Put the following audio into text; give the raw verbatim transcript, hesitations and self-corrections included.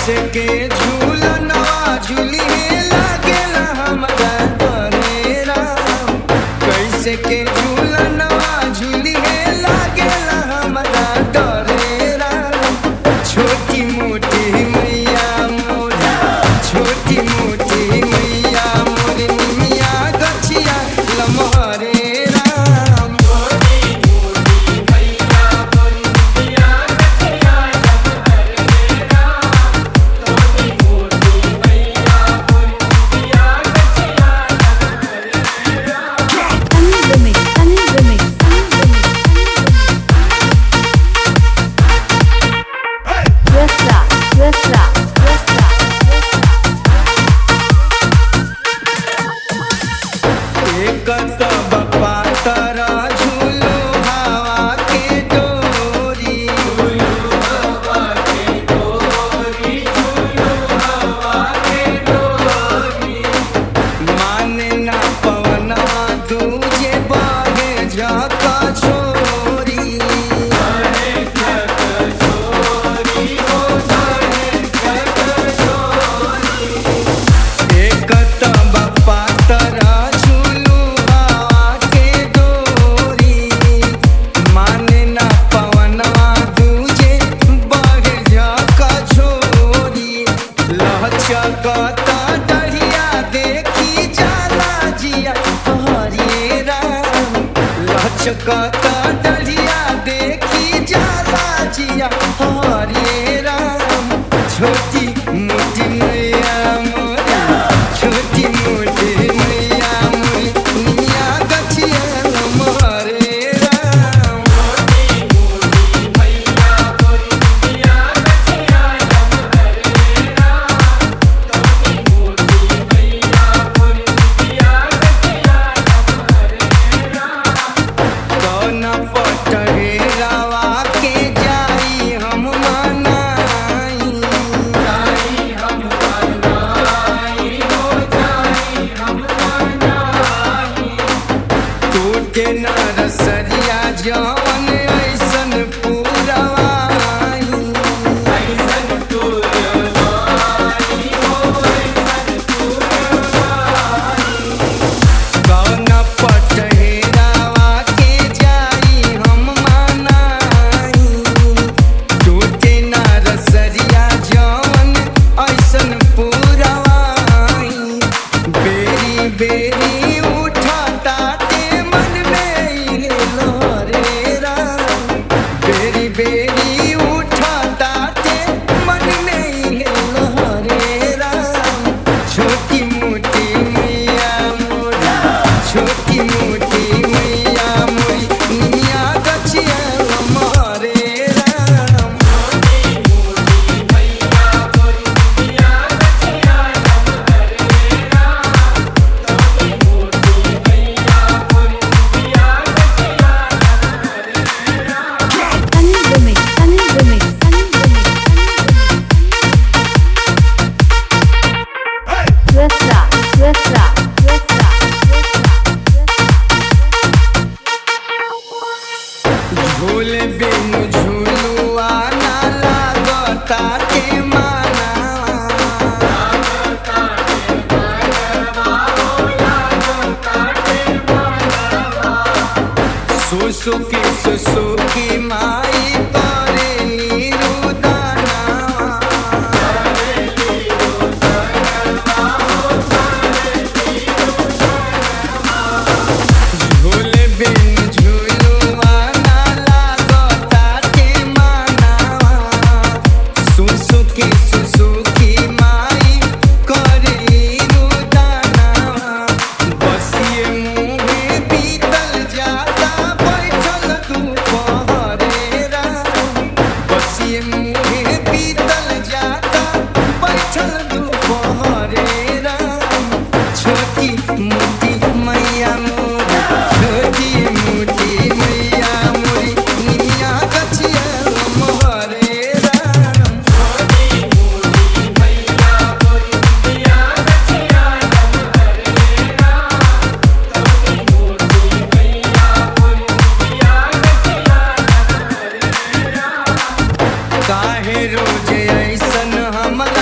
कैसे के झूलनवा झूलिए लागेला हमरा तोरे राम। कैसे के झूलनवा झूलिए लागेला हमरा तोरे राम। छोटी मोटी मैया मोरी, छोटी मोटी मैया मोरी, निमिया गछिया लमहरे राम। चकता डलिया देखी जाला जिया हरे राम। छोटी मोटी मैया मोरी, छोटी मोटी मैया मोरी, निमिया गछिया लमहरे राम। के नरसरिया जवन ऐसन पुरवाई, ऐसन पुरवाई हो ऐसन पुरवाई। कौन पटहेरावा के जाई हम मनाई। टूटे नरसरिया जवन ऐसन पुरवाई। बेरी बेरी बेरी उठाता ते मन में लहरे राम। छोटी मोटी मैया मोरी, छोटी मोटी मैया मोरी, निमिया गछिया लमहरे राम। झूले बिनु झूलुआ ना लागता के मानवा। सुसुकी सुसुकी माई करेली रुदनवा। झूले बिनु झूलुआ सुसुकी सुसुकी माई करेली रुदनवा। बसिए मुँहे बीतल जाता बैठल दुपहरे राम। बसिए मुँहे बीतल जाता बैठल दुपहरे राम। छोटी मोटी मैया मोरी, छोटी मोटी मैया मोरी, निमिया गछिया लमहरे राम। काहे रोज ऐसन हम